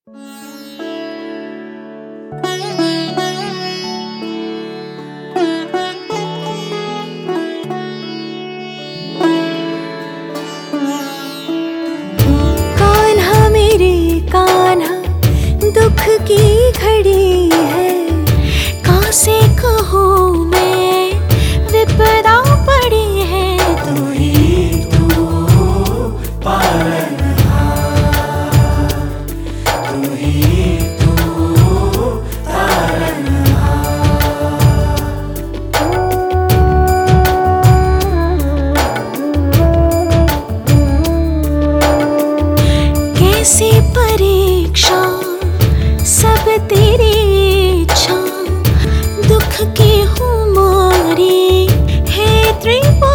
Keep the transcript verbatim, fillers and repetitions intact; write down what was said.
कान्हा मेरे कान्हा, दुख की घड़ी है, कहाँ से कहूँ मैं विपदा पड़ी है। तू ही तू पालनहार, तू ही तू तारनहार। कैसी परीक्षा सब तेरी इच्छा, दुख की हूँ मारी हे त्रिपुरा।